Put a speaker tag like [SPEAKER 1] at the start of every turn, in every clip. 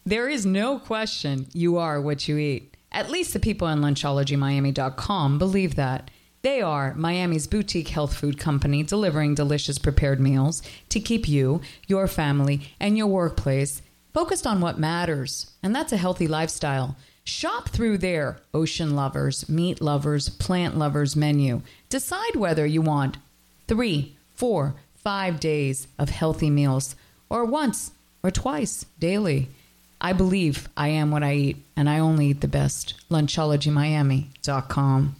[SPEAKER 1] There is no question you are what you eat. At least the people on LunchologyMiami.com believe that. They are Miami's boutique health food company delivering delicious prepared meals to keep you, your family, and your workplace focused on what matters, and that's a healthy lifestyle. Shop through their ocean lovers, meat lovers, plant lovers menu. Decide whether you want 3, 4, 5 days of healthy meals or once or twice daily. I believe I am what I eat, and I only eat the best. LunchologyMiami.com.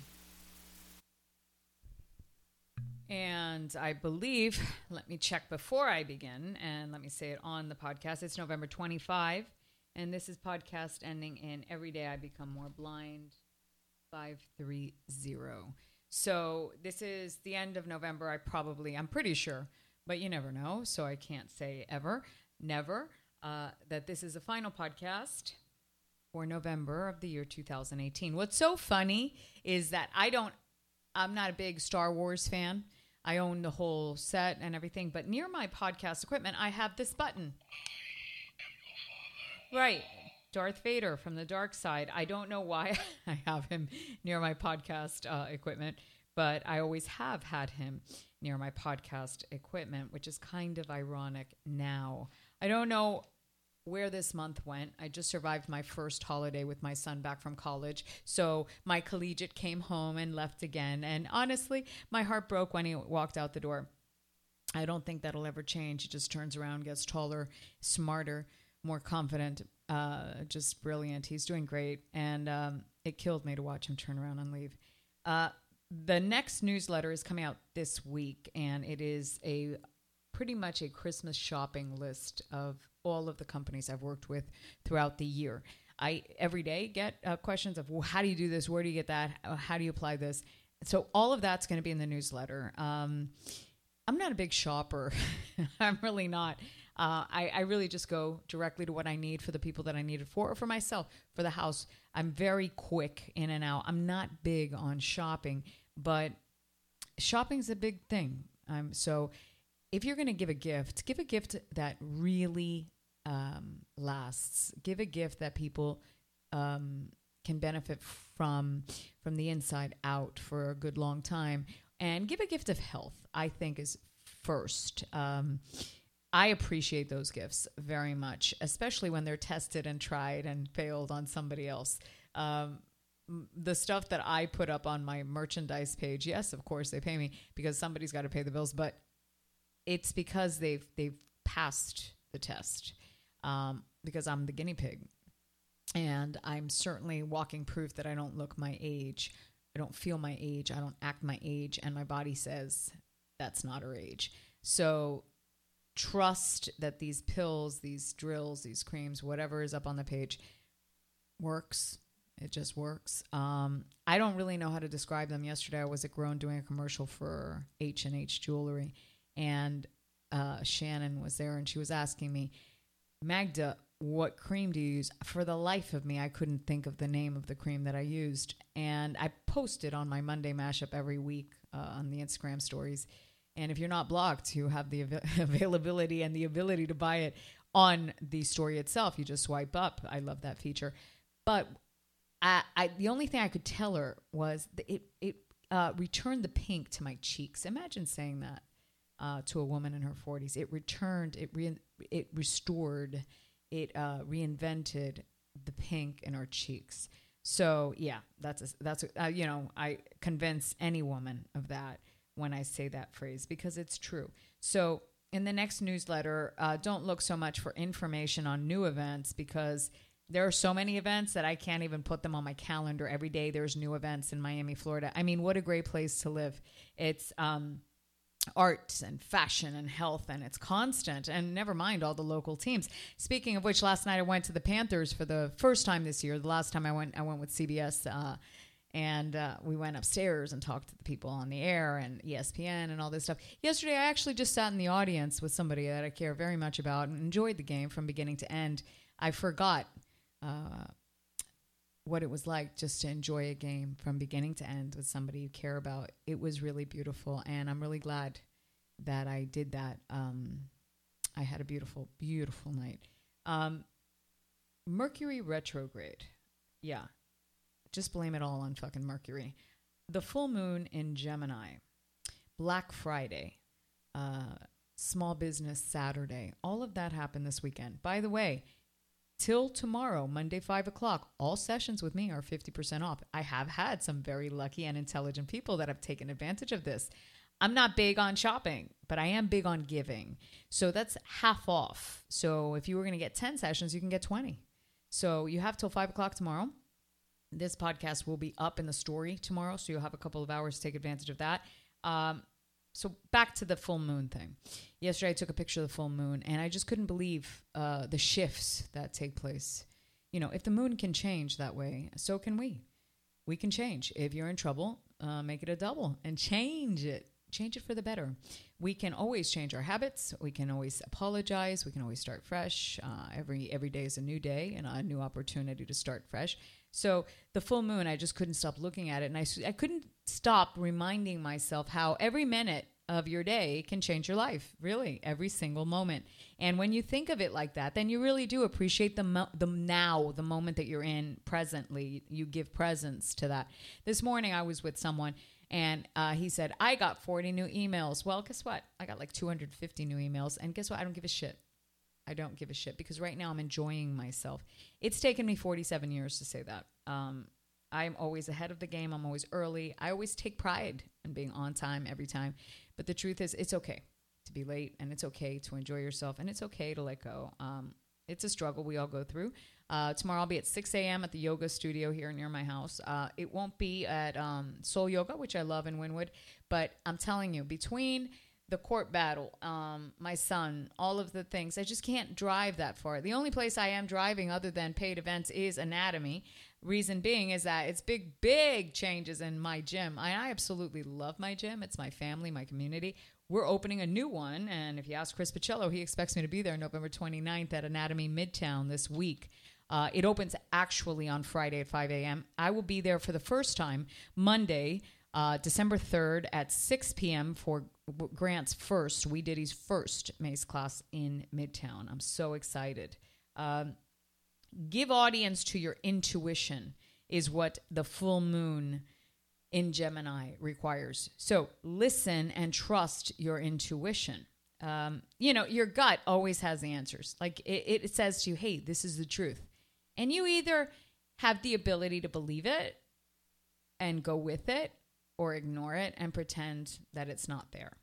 [SPEAKER 1] And I believe, let me check before I begin, and let me say it on the podcast. It's November 25, and this is podcast ending in Every Day I Become More Blind 530. So this is the end of November. I'm pretty sure, but you never know, so I can't say ever, never, that this is the final podcast for November of the year 2018. What's so funny is that I'm not a big Star Wars fan. I own the whole set and everything, but near my podcast equipment, I have this button. Right. Darth Vader from the dark side. I don't know why I have him near my podcast equipment, but I always have had him near my podcast equipment, which is kind of ironic now. I don't know where this month went. I just survived my first holiday with my son back from college. So my collegiate came home and left again. And honestly, my heart broke when he walked out the door. I don't think that'll ever change. He just turns around, gets taller, smarter, more confident, just brilliant. He's doing great. And it killed me to watch him turn around and leave. The next newsletter is coming out this week, and it is pretty much a Christmas shopping list of all of the companies I've worked with throughout the year. I every day get questions of, well, how do you do this? Where do you get that? How do you apply this? So all of that's going to be in the newsletter. I'm not a big shopper. I'm really not. I really just go directly to what I need for the people that I need it for, or for myself, for the house. I'm very quick in and out. I'm not big on shopping, but shopping's a big thing. So if you're going to give a gift that really lasts. Give a gift that people can benefit from the inside out for a good long time. And give a gift of health, I think, is first. I appreciate those gifts very much, especially when they're tested and tried and failed on somebody else. The stuff that I put up on my merchandise page, yes, of course, they pay me because somebody's got to pay the bills, but it's because they've passed the test, because I'm the guinea pig. And I'm certainly walking proof that I don't look my age. I don't feel my age. I don't act my age. And my body says that's not her age. So trust that these pills, these drills, these creams, whatever is up on the page works. It just works. I don't really know how to describe them. Yesterday I was at Grown doing a commercial for H&H Jewelry. And Shannon was there, and she was asking me, Magda, what cream do you use? For the life of me, I couldn't think of the name of the cream that I used. And I post it on my Monday Mashup every week on the Instagram stories. And if you're not blocked, you have the availability and the ability to buy it on the story itself. You just swipe up. I love that feature. But the only thing I could tell her was that it returned the pink to my cheeks. Imagine saying that. To a woman in her 40s. It returned, it restored, it reinvented the pink in our cheeks. So yeah, I convince any woman of that when I say that phrase, because it's true. So in the next newsletter, don't look so much for information on new events, because there are so many events that I can't even put them on my calendar. Every day there's new events in Miami, Florida. I mean, what a great place to live. It's arts and fashion and health, and it's constant, and never mind all the local teams. Speaking of which, last night I went to the Panthers for the first time this year. The last time I went with CBS, and we went upstairs and talked to the people on the air and ESPN and all this stuff. Yesterday I actually just sat in the audience with somebody that I care very much about and enjoyed the game from beginning to end. I forgot what it was like just to enjoy a game from beginning to end with somebody you care about. It was really beautiful, and I'm really glad that I did that. I had a beautiful, beautiful night. Mercury retrograde. Yeah. Just blame it all on fucking Mercury. The full moon in Gemini. Black Friday. Small Business Saturday. All of that happened this weekend. By the way, till tomorrow, Monday, 5 o'clock, all sessions with me are 50% off. I have had some very lucky and intelligent people that have taken advantage of this. I'm not big on shopping, but I am big on giving. So that's half off. So if you were going to get 10 sessions, you can get 20. So you have till 5 o'clock tomorrow. This podcast will be up in the story tomorrow, so you'll have a couple of hours to take advantage of that. So back to the full moon thing. Yesterday, I took a picture of the full moon, and I just couldn't believe the shifts that take place. You know, if the moon can change that way, so can we. We can change. If you're in trouble, make it a double and change it. Change it for the better. We can always change our habits. We can always apologize. We can always start fresh. Every day is a new day and a new opportunity to start fresh. So the full moon, I just couldn't stop looking at it. And I couldn't stop reminding myself how every minute of your day can change your life, really, every single moment. And when you think of it like that, then you really do appreciate the now, the moment that you're in presently. You give presence to that. This morning, I was with someone, and he said, I got 40 new emails. Well, guess what? I got like 250 new emails. And guess what? I don't give a shit. I don't give a shit because right now I'm enjoying myself. It's taken me 47 years to say that. I'm always ahead of the game. I'm always early. I always take pride in being on time every time. But the truth is, it's okay to be late, and it's okay to enjoy yourself, and it's okay to let go. It's a struggle we all go through. Tomorrow I'll be at 6 a.m. at the yoga studio here near my house. It won't be at Soul Yoga, which I love in Wynwood. But I'm telling you, between the court battle, my son, all of the things, I just can't drive that far. The only place I am driving other than paid events is Anatomy. Reason being is that it's big changes in my gym. I absolutely love my gym. It's my family, my community. We're opening a new one, and if you ask Chris Pacello, he expects me to be there November 29th at Anatomy Midtown this week. It opens actually on Friday at 5 a.m. I will be there for the first time Monday, December 3rd at 6 p.m. for Grant's first, We Diddy's first Mace class in Midtown. I'm so excited. Give audience to your intuition is what the full moon in Gemini requires. So listen and trust your intuition. Your gut always has the answers. Like it says to you, hey, this is the truth. And you either have the ability to believe it and go with it or ignore it and pretend that it's not there.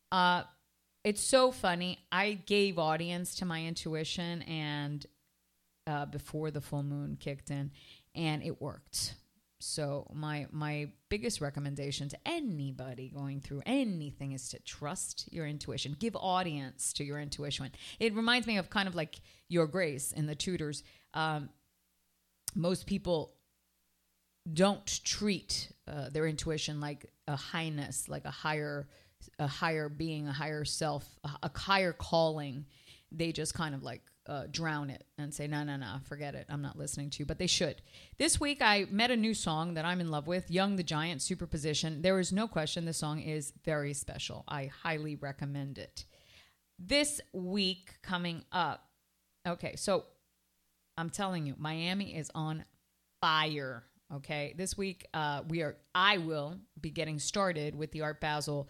[SPEAKER 1] It's so funny. I gave audience to my intuition and before the full moon kicked in, and it worked. So my biggest recommendation to anybody going through anything is to trust your intuition. Give audience to your intuition. It reminds me of kind of like Your Grace in The Tudors. Most people don't treat their intuition like a highness, like a higher being, a higher self, a higher calling. They just kind of like drown it and say, no, forget it. I'm not listening to you, but they should. This week, I met a new song that I'm in love with, Young the Giant, Superposition. There is no question this song is very special. I highly recommend it. This week coming up, okay, so I'm telling you, Miami is on fire, okay? This week, I will be getting started with the Art Basel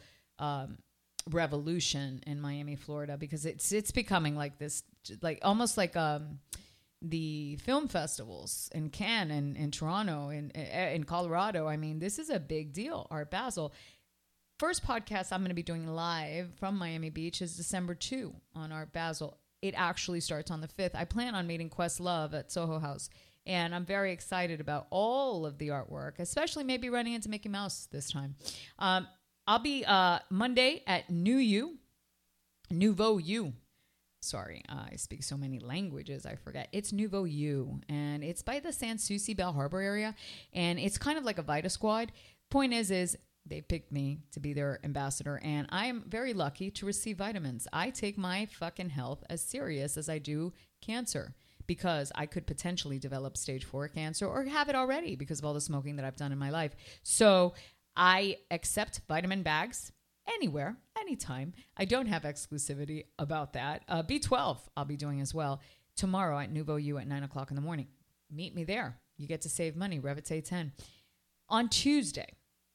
[SPEAKER 1] revolution in Miami, Florida, because it's becoming like this, like almost like the film festivals in Cannes and in Toronto and in Colorado. I mean, this is a big deal. Art Basel. First podcast I'm going to be doing live from Miami Beach is December 2 on Art Basel. It actually starts on the 5th. I plan on meeting Questlove at Soho House, and I'm very excited about all of the artwork, especially maybe running into Mickey Mouse this time. I'll be Monday at Nouveau U. Sorry, I speak so many languages, I forget. It's Nouveau U, and it's by the Sans Souci Bell Harbor area, and it's kind of like a Vita Squad. Point is they picked me to be their ambassador, and I am very lucky to receive vitamins. I take my fucking health as serious as I do cancer, because I could potentially develop stage 4 cancer or have it already because of all the smoking that I've done in my life. So I accept vitamin bags anywhere, anytime. I don't have exclusivity about that. B12 I'll be doing as well. tomorrow at Nouveau U at 9 o'clock in the morning. Meet me there. You get to save money. Revit's 810. On Tuesday,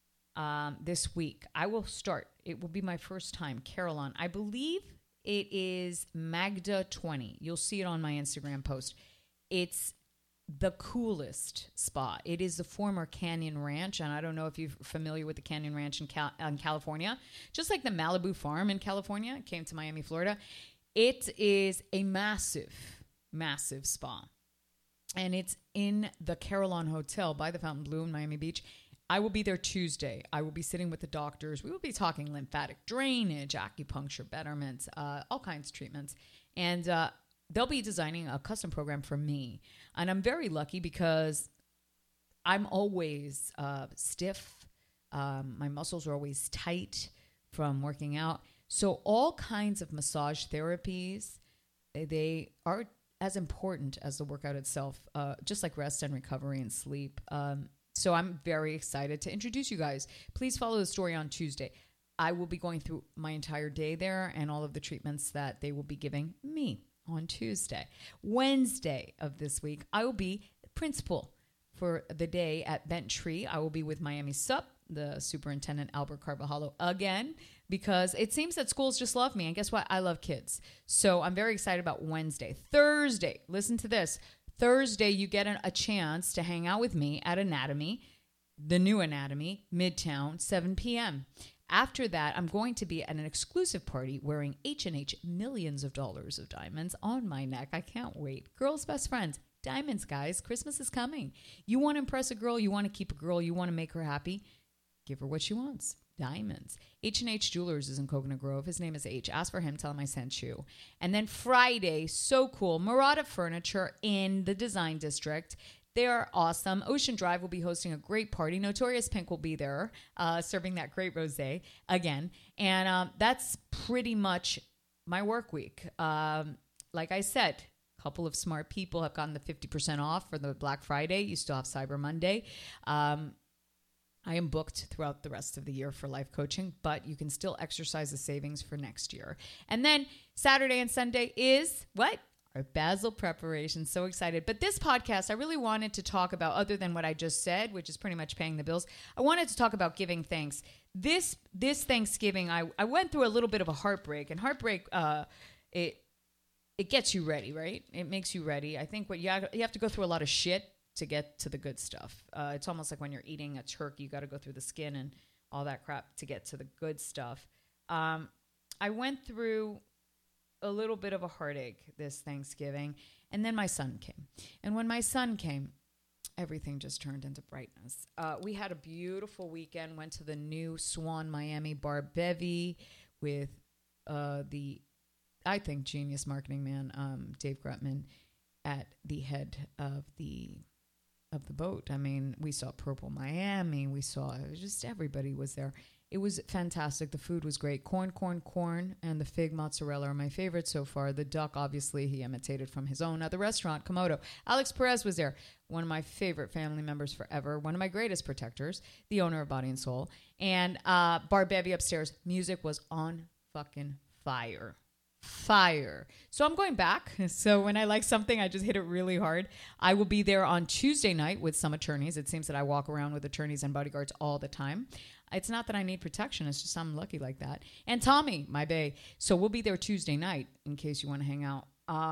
[SPEAKER 1] this week, I will start. It will be my first time, Carillon. I believe it is Magda 20. You'll see it on my Instagram post. It's the coolest spa. It is the former Canyon Ranch, and I don't know if you're familiar with the Canyon Ranch in California. Just like the Malibu Farm in California, it came to Miami, Florida. It is a massive, massive spa, and it's in the Carillon Hotel by the Fontainebleau in Miami Beach. I will be there Tuesday. I will be sitting with the doctors. We will be talking lymphatic drainage, acupuncture betterments, all kinds of treatments. And they'll be designing a custom program for me. And I'm very lucky because I'm always stiff. My muscles are always tight from working out. So all kinds of massage therapies, they are as important as the workout itself, just like rest and recovery and sleep. So I'm very excited to introduce you guys. Please follow the story on Tuesday. I will be going through my entire day there and all of the treatments that they will be giving me on Tuesday. Wednesday of this week, I will be principal for the day at Bent Tree. I will be with Miami SUP, the superintendent, Albert Carvajalo, again, because it seems that schools just love me. And guess what? I love kids. So I'm very excited about Wednesday. Thursday, listen to this. Thursday, you get a chance to hang out with me at Anatomy, the new Anatomy, Midtown, 7 p.m. After that, I'm going to be at an exclusive party wearing H&H millions of dollars of diamonds on my neck. I can't wait. Girls' best friends. Diamonds, guys. Christmas is coming. You want to impress a girl. You want to keep a girl. You want to make her happy. Give her what she wants. Diamonds. H&H Jewelers is in Coconut Grove. His name is H. Ask for him. Tell him I sent you. And then Friday, so cool. Murata Furniture in the Design District. They are awesome. Ocean Drive will be hosting a great party. Notorious Pink will be there, serving that great rosé again. And that's pretty much my work week. Like I said, a couple of smart people have gotten the 50% off for the Black Friday. You still have Cyber Monday. I am booked throughout the rest of the year for life coaching, but you can still exercise the savings for next year. And then Saturday and Sunday is what? Our Basel preparation. So excited. But this podcast, I really wanted to talk about, other than what I just said, which is pretty much paying the bills, I wanted to talk about giving thanks. This Thanksgiving, I went through a little bit of a heartbreak, and heartbreak, it gets you ready, right? It makes you ready. I think you have to go through a lot of shit to get to the good stuff. It's almost like when you're eating a turkey, you got to go through the skin and all that crap to get to the good stuff. I went through a little bit of a heartache this Thanksgiving, and then my son came. And when my son came, everything just turned into brightness. We had a beautiful weekend, went to the new Swan Miami Bar Bevy with the, I think, genius marketing man, Dave Grutman, at the head of the boat. I mean, we saw Purple Miami. We saw just everybody was there. It was fantastic. The food was great. Corn, and the fig mozzarella are my favorite so far. The duck, obviously, he imitated from his own other restaurant, Komodo. Alex Perez was there, one of my favorite family members forever, one of my greatest protectors, the owner of Body and Soul. And Bar Bevy upstairs, music was on fucking fire. So I'm going back. So when I like something, I just hit it really hard. I will be there on Tuesday night with some attorneys. It seems that I walk around with attorneys and bodyguards all the time. It's not that I need protection. It's just I'm lucky like that. And Tommy, my bae. So we'll be there Tuesday night in case you want to hang out.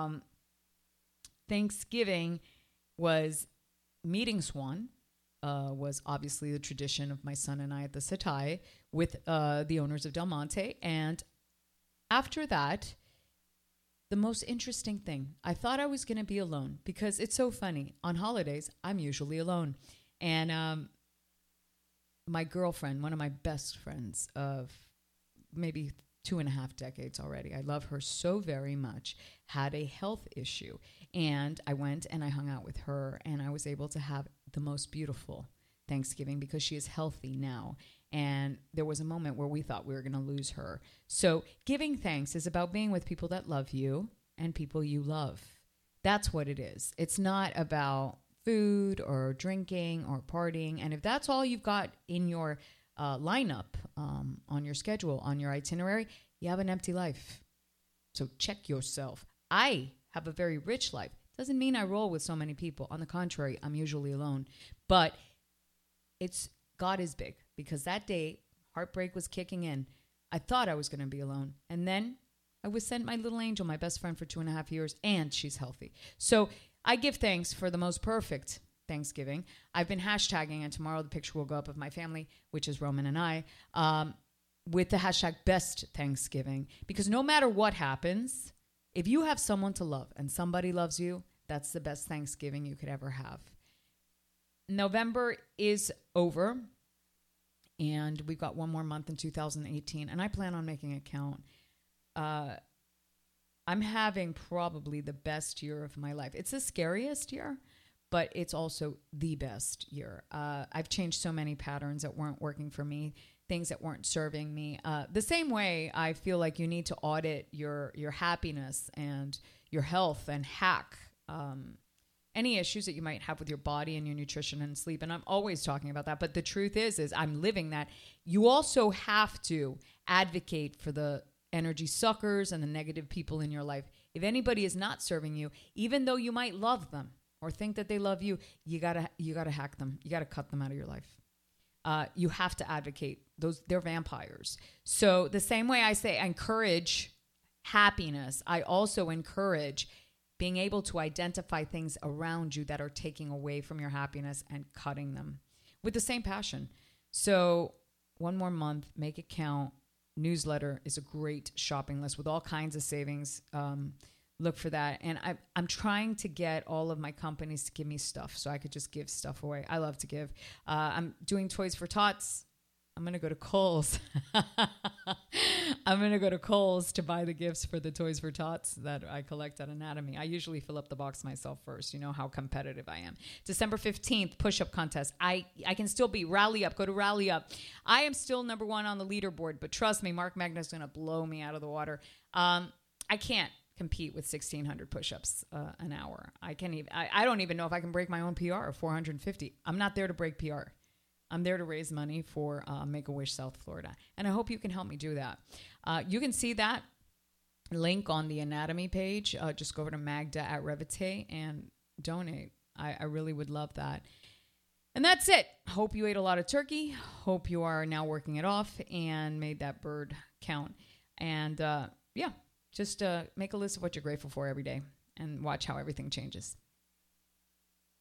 [SPEAKER 1] Thanksgiving was meeting Swan. Was obviously the tradition of my son and I at the Setai with the owners of Del Monte. And after that, the most interesting thing, I thought I was going to be alone because it's so funny. On holidays, I'm usually alone. And my girlfriend, one of my best friends of maybe 2.5 decades already, I love her so very much, had a health issue. And I went and I hung out with her, and I was able to have the most beautiful Thanksgiving because she is healthy now. And there was a moment where we thought we were going to lose her. So giving thanks is about being with people that love you and people you love. That's what it is. It's not about food or drinking or partying. And if that's all you've got in your lineup, on your schedule, on your itinerary, you have an empty life. So check yourself. I have a very rich life. Doesn't mean I roll with so many people. On the contrary, I'm usually alone. But God is big, because that day heartbreak was kicking in. I thought I was going to be alone. And then I was sent my little angel, my best friend for 2.5 years, and she's healthy. So I give thanks for the most perfect Thanksgiving. I've been hashtagging, and tomorrow the picture will go up of my family, which is Roman and I, with the hashtag best Thanksgiving. Because no matter what happens, if you have someone to love and somebody loves you, that's the best Thanksgiving you could ever have. November is over, and we've got one more month in 2018, and I plan on making it count. I'm having probably the best year of my life. It's the scariest year, but it's also the best year. I've changed so many patterns that weren't working for me, things that weren't serving me. The same way I feel like you need to audit your happiness and your health and hack any issues that you might have with your body and your nutrition and sleep. And I'm always talking about that. But the truth is I'm living that. You also have to advocate for the energy suckers and the negative people in your life. If anybody is not serving you, even though you might love them or think that they love you, you gotta hack them. You gotta cut them out of your life. You have to advocate. They're vampires. So the same way I say I encourage happiness, I also encourage being able to identify things around you that are taking away from your happiness and cutting them with the same passion. So one more month, make it count. Newsletter is a great shopping list with all kinds of savings. Look for that. And I'm trying to get all of my companies to give me stuff so I could just give stuff away. I love to give. I'm doing Toys for Tots. I'm going to go to Kohl's. I'm going to go to Kohl's to buy the gifts for the Toys for Tots that I collect at Anatomy. I usually fill up the box myself first. You know how competitive I am. December 15th, push-up contest. I can still be Rally Up. Go to Rally Up. I am still number 1 on the leaderboard, but trust me, Mark Magna's going to blow me out of the water. I can't compete with 1,600 push-ups an hour. I don't even know if I can break my own PR of 450. I'm not there to break PR. I'm there to raise money for Make-A-Wish South Florida. And I hope you can help me do that. You can see that link on the Anatomy page. Just go over to Magda at Revite and donate. I really would love that. And that's it. Hope you ate a lot of turkey. Hope you are now working it off and made that bird count. And just make a list of what you're grateful for every day and watch how everything changes.